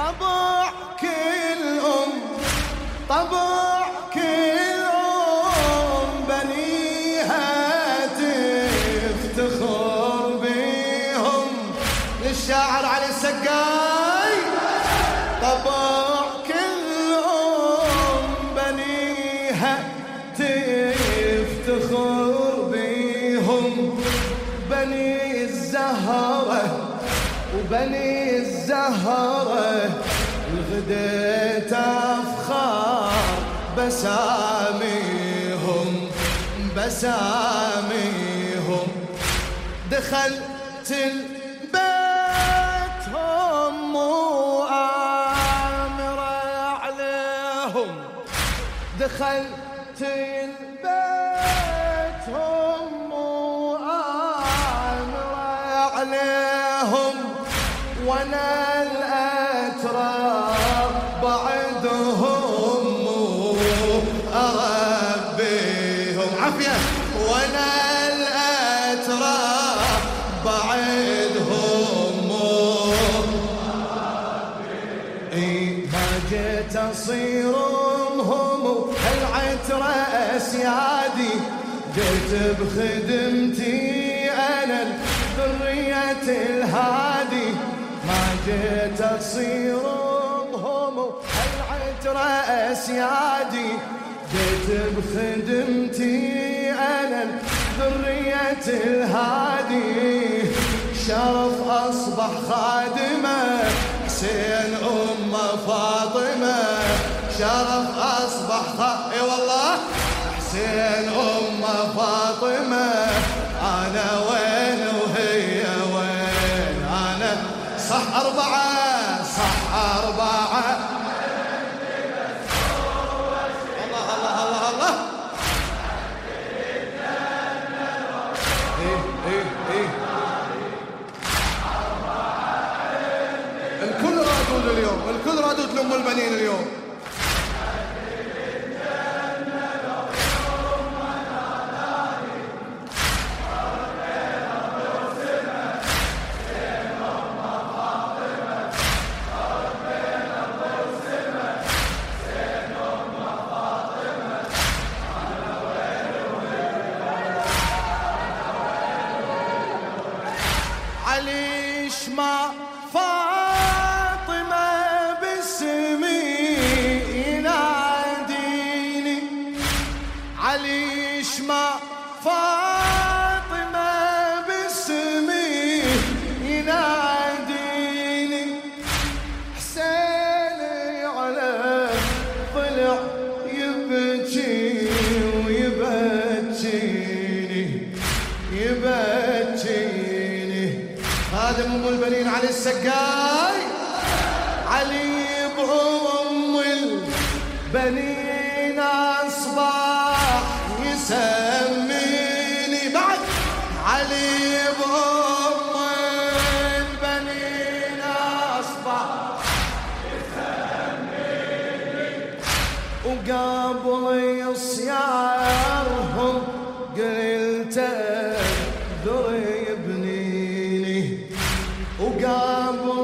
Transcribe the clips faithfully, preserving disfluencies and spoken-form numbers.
طبع كل أم طبع كل أم بنيها تفتخر بيهم. للشاعر علي السقاي. طبع كل أم بنيها تفتخر بيهم. بني الزهرة وبني الزهرة الغديت أفخار بساميهم بساميهم. دخلت البيت هم وآمرة عليهم. دخلت البيت هم وآمرة عليهم. وانا الاتراب بعدهم اربيهم. عافيه. وانا الاتراب بعدهم اربيهم. ما جيت اصيرهم هالعترة اسيادي. جيت بخدمتي انا الذرية الهادي. ما جيت اصيرهم هالعترة اسيادي. جيت بخدمتي انا الذرية الهادي. شرف اصبح خادمه حسين ام فاطمه. شرف اصبح خادمه اي والله حسين ام فاطمه. انا وين وهي وين؟ انا صح أربعة صح أربعة. الله الله الله الله. إيه إيه إيه. الكل رادود اليوم. الكل رادود لأم البنين اليوم. عليش ما فاطمة باسمي يناديني. عليش ما فاطمة باسمي يناديني. حسيني على ضلع يبكي ويبكيني يبكيني. خادم ام البنين علي السقاي. علي بأم البنين اصبح يسميني. بعد علي بأم البنين اصبح يسميني. وقبل يصيارهم قلت ذري بنيني. وقبل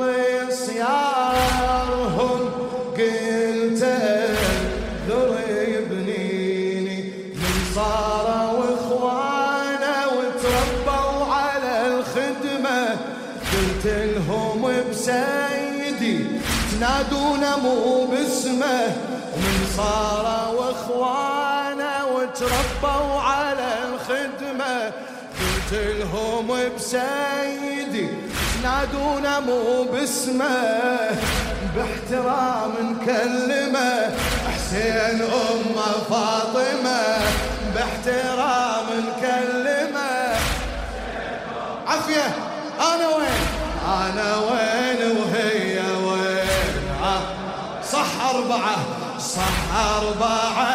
صيارهم قلت ذري بنيني. من صاروا اخوانا وتربوا على الخدمة. قلت لهم بسيدي تنادونا مو باسمه. من صاروا اخوانا وتربوا على الخدمة. قلت لهم بسيدي تنادونا مو باسمه. باحترام نكلمه حسين ام فاطمه. باحترام نكلمه. عافيه. انا وين انا وين وهي وين؟ صح اربعه صح اربعه.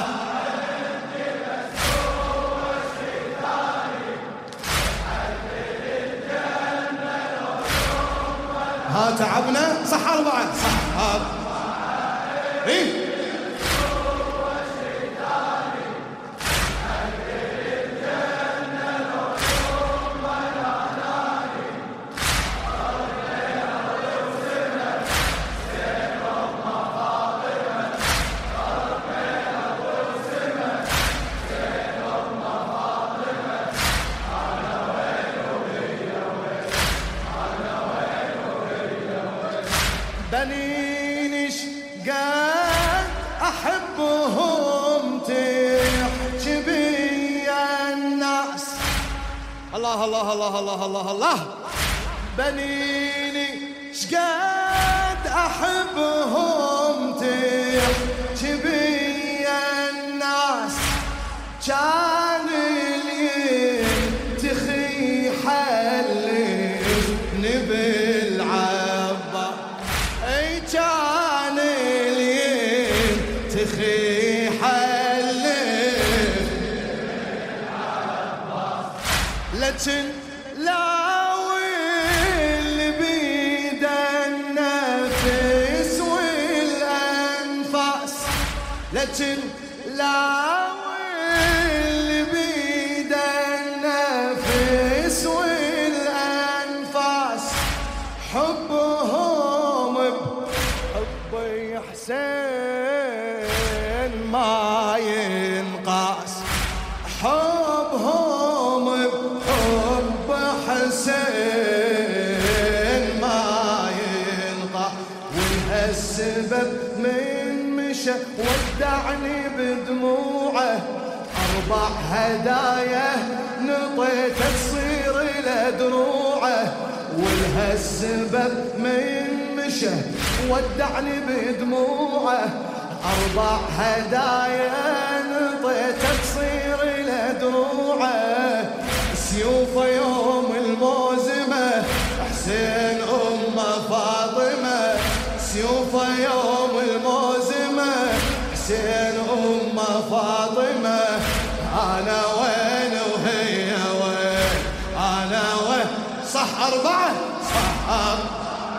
ها تعبنا. صح أربعة صح أربعة. إيه بنين شقد أحبهم تحكي بيا الناس. الله الله الله الله الله الله. بنيني شقد أحبهم تحكي بيا الناس. كان ينتخي حلفني بالعباس. اي كان ينتخي حلفني بالعباس. لكن لاوي اللي بيد النفس والانفاس. لكن لاوي اللي بيد النفس والأنفاس. حبهم بحبي حسين ما ينقاس. حبهم بحب حسين ما ينقاس. ولهالسبب من مشى ودعني بدموعه. أربع هدايا نطيت تصير إلى دروعه. ولهالسبب من مشى ودعني بدموعه. أربع هدايا نطيت تصير إلى دروعه. سيوفه يوم الموزمة حسين أم فاطمة. سيوفه يوم الموزمة حسين أم فاطمة. أنا وين وهي وين؟ أنا وين؟ صح أربعة صح أربعة.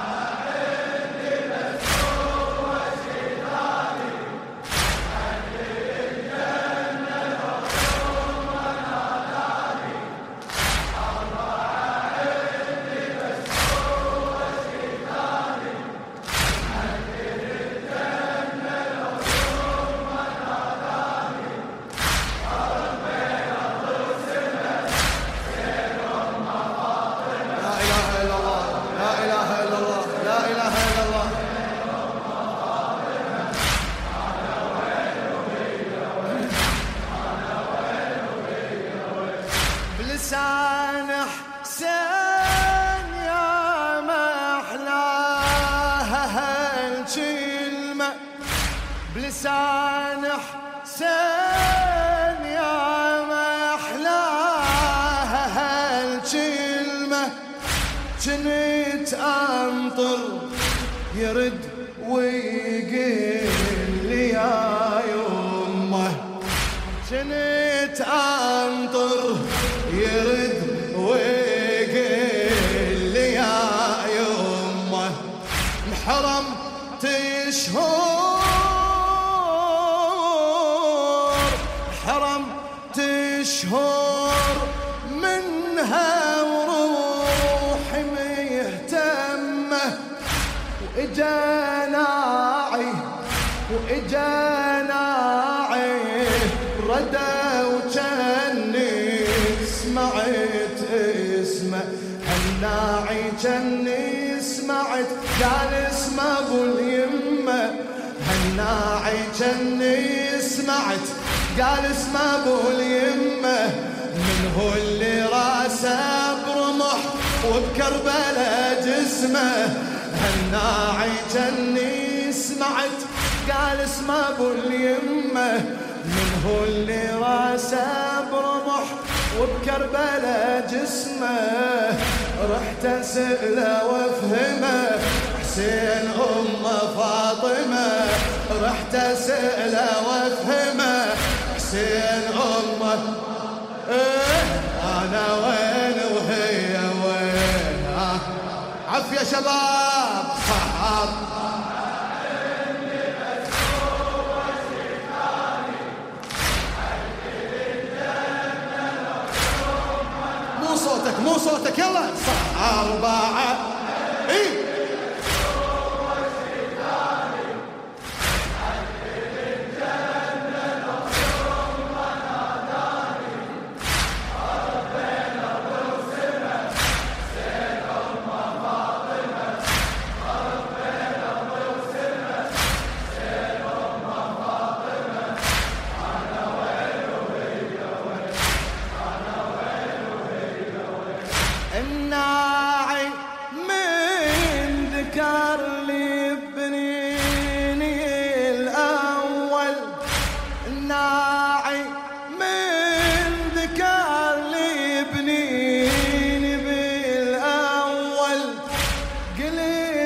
بلسان حسين يا محلاها هالكلمة. بلسان حسين يا محلاها هالكلمة. جنت أنطر يرد ويقل لي يا يمه. جنت أنطر يرد ويقل لي يا يمه. محرم تشهور حرم تشهور منها وروحي مهتمة. وإجا ناعي وإجا ناعي ردا وجني سمعت اسمه. هالناعي جني سمعت قال اسمه ابو اليمه. هالناعي جني سمعت قال اسمه ابو اليمه. من هو اللي راسه برمح وبكربلاء جسمه. هالناعي جني سمعت قال اسمه ابو اليمه. من هو اللي راسه برمح وبكربلاء جسمه. رحت اسأله وافهمه حسين أم فاطمة. رحت اسأله وافهمه حسين أم. إيه أنا وين وهي وين؟ عافية شباب صحاب. مو صوتك مو صوتك يلا صح أربعة. إيه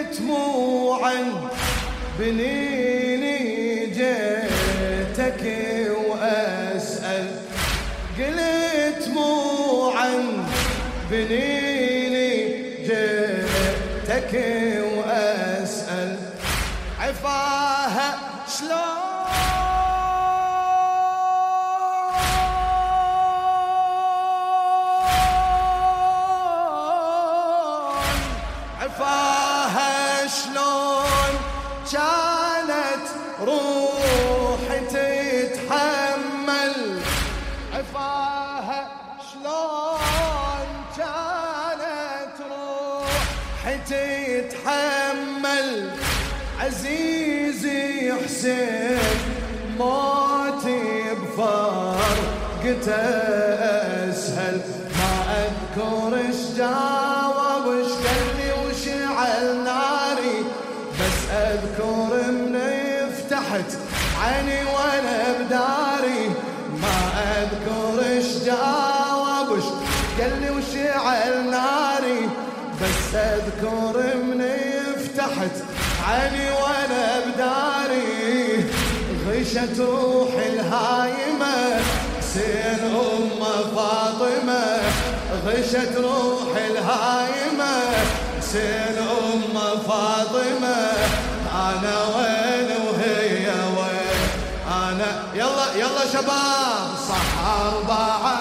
دموعا بنيني جيتك وأسأل قلت دموعا بنيني جيتك وأسأل عفاها شلون عفاها شلون كانت روحي تتحمل عفاها شلون كانت روحي تتحمل عزيزي حسين موتي بفرقته أسهل ما أذكر اش جاوب اش قالي وشعل ناري بس أذكر من فتحت عيني وانا بداري ما أذكر اش جاوب اش قالي وشعل ناري بس أذكر من فتحت عيني وانا بداري غشت روحي الهايمة حسين أم فاطمة غشت روحي الهايمة حسين أم فاطمة أنا وين وهي وين أنا يلا يلا شباب صح أربعة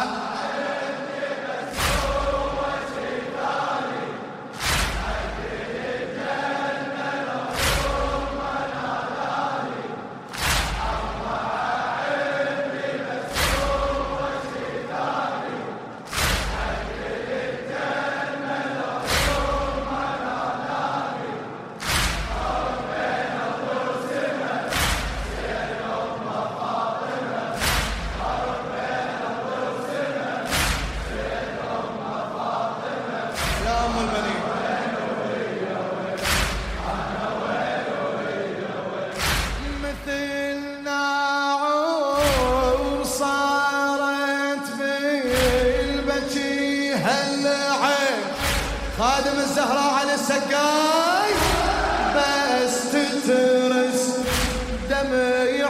خادم الزهراء على السقاي بس تترس دمع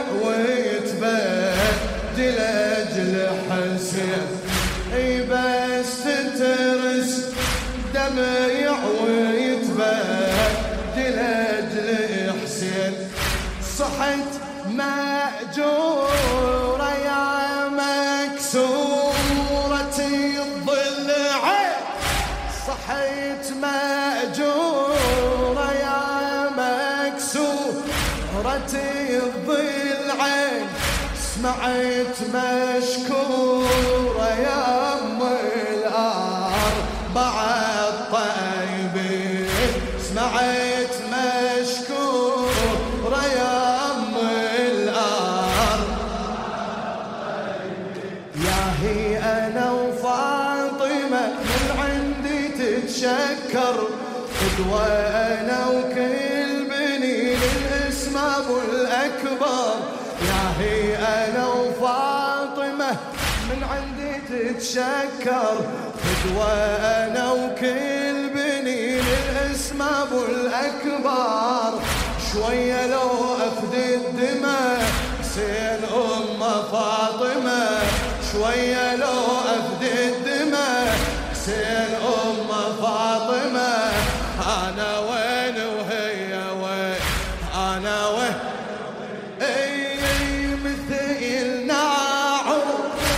ويتبدل أجل حسين اي بس تترس دمع ويتبدل أجل حسين صحت مأجورة يا مكسورة الضلع صحيت مأجورة يا مكسورة الضلعين سمعت مشكورة يا أم الأربعة الطيبين سمعت مشكورة يا أم الأربعة يا هي أنا وفاطمة من عندي تتشكر قدوة أنا وكل بنين الاسم أبو الأكبر يا هي أنا وفاطمة من عندي تتشكر قدوة أنا وكل بنين الاسم أبو الأكبر شوية لو أفدي الدماء حسين أم فاطمة شوية لو أفدي الدماء حسين أم فاطمة أنا وين وهي وين أنا وين أي مثل ناعور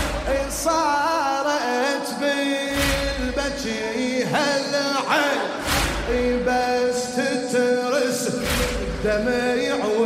صارت بالبكي هالعين بس تترس دمع